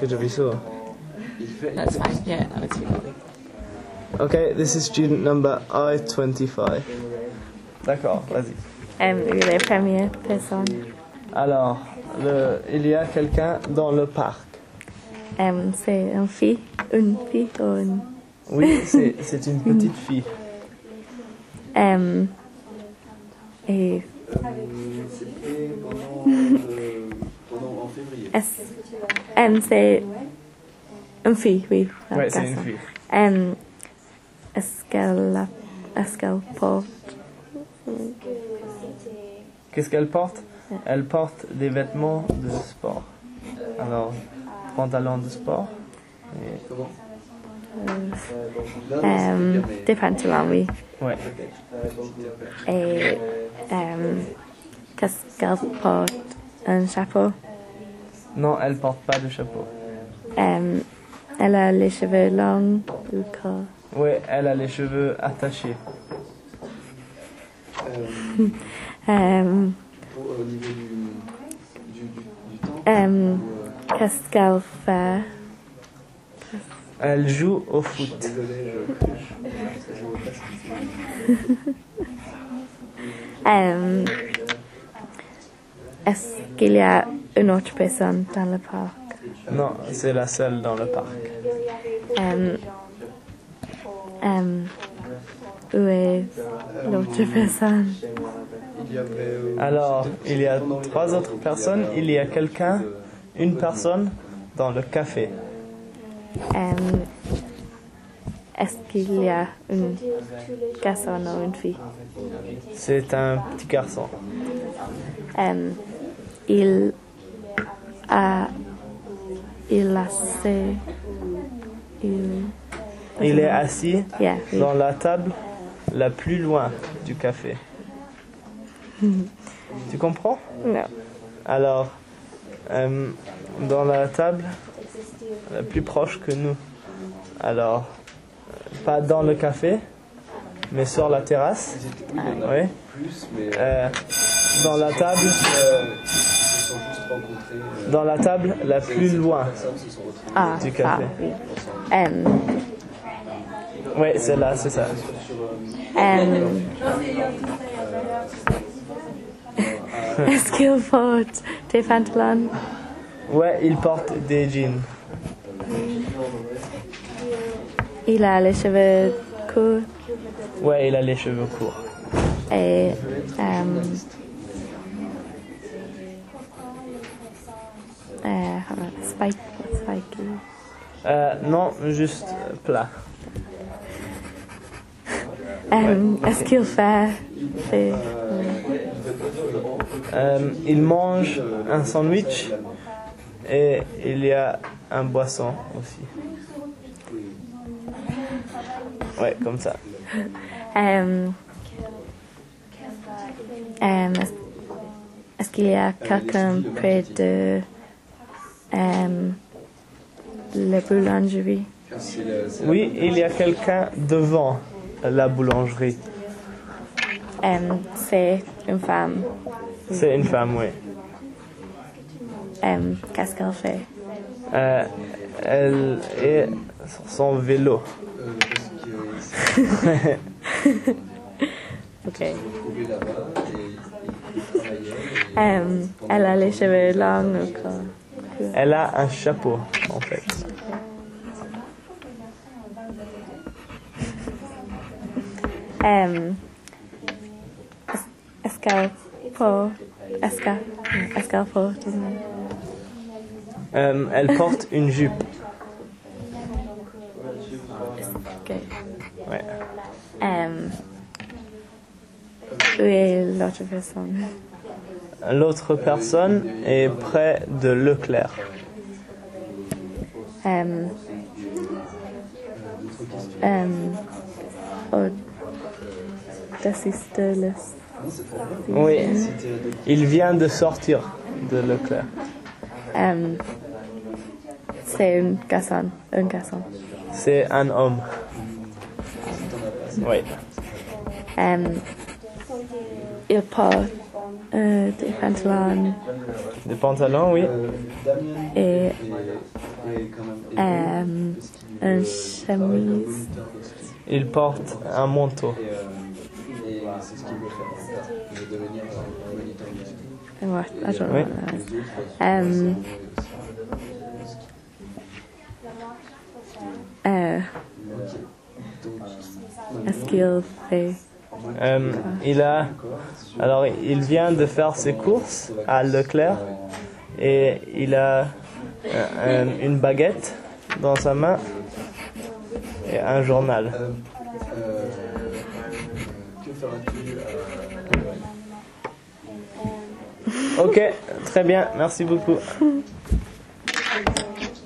Good job, you saw. That's fine. Yeah, that looks really. Okay, this is student number I-25. D'accord, vas-y. La première personne. Alors, il y a quelqu'un dans le parc. C'est une fille ou une... Oui, c'est une petite fille. Et... c'est une fille, oui. Ouais, c'est une fille. Est-ce qu'elle porte... Qu'est-ce qu'elle porte? Elle porte des vêtements de sport. Alors, pantalon de sport. Des pantalons, oui. Ouais. Et qu'est-ce qu'elle porte? Un chapeau? Non, elle porte pas de chapeau. Elle a les cheveux longs ou courts? Oui, elle a les cheveux attachés. Au niveau du temps. Qu'est-ce qu'elle fait? Elle joue au foot. Désolé, Est-ce qu'il y a une autre personne dans le parc? Non, c'est la seule dans le parc. Où est l'autre personne? Alors, il y a 3 autres personnes. Il y a une personne dans le café. Est-ce qu'il y a un garçon ou une fille? C'est un petit garçon. Il est assis Yeah, oui. dans la table la plus loin du café. Tu comprends? Non. Alors, dans la table la plus proche que nous. Alors, pas dans le café, mais sur la terrasse. Oui. Dans la table. Dans la table la plus loin du café. Oui. Oui, c'est là, c'est ça. Est-ce qu'il porte des pantalons? Ouais, il porte des jeans. Il a les cheveux courts. Ouais, il a les cheveux courts. Et spiky. Non, juste plat. Est-ce qu'il fait des... Il mange un sandwich et il y a un boisson aussi. Ouais, comme ça. Est-ce qu'il y a quelqu'un près de la boulangerie? Oui, il y a quelqu'un devant la boulangerie. C'est une femme. C'est une femme, oui. Qu'est-ce qu'elle fait? Elle est sur son vélo. Ok. Elle a les cheveux longs ou quoi? Elle a un chapeau, en fait. Est-ce qu'elle porte? Elle porte une jupe. Ok. Ouais. Où est l'autre personne? L'autre personne est près de Leclerc. Oui, il vient de sortir de Leclerc. C'est un garçon. C'est un homme. Oui. Il porte des pantalons. Des pantalons, oui. Et une chemise. Il porte un manteau. Et c'est ce qu'il veut faire. Il veut devenir moniteur de ski. What? I don't Oui. know. Est-ce qu'il fait? Alors, il vient de faire ses courses à Leclerc et il a une baguette dans sa main et un journal. Que feras-tu Ok, très bien, merci beaucoup.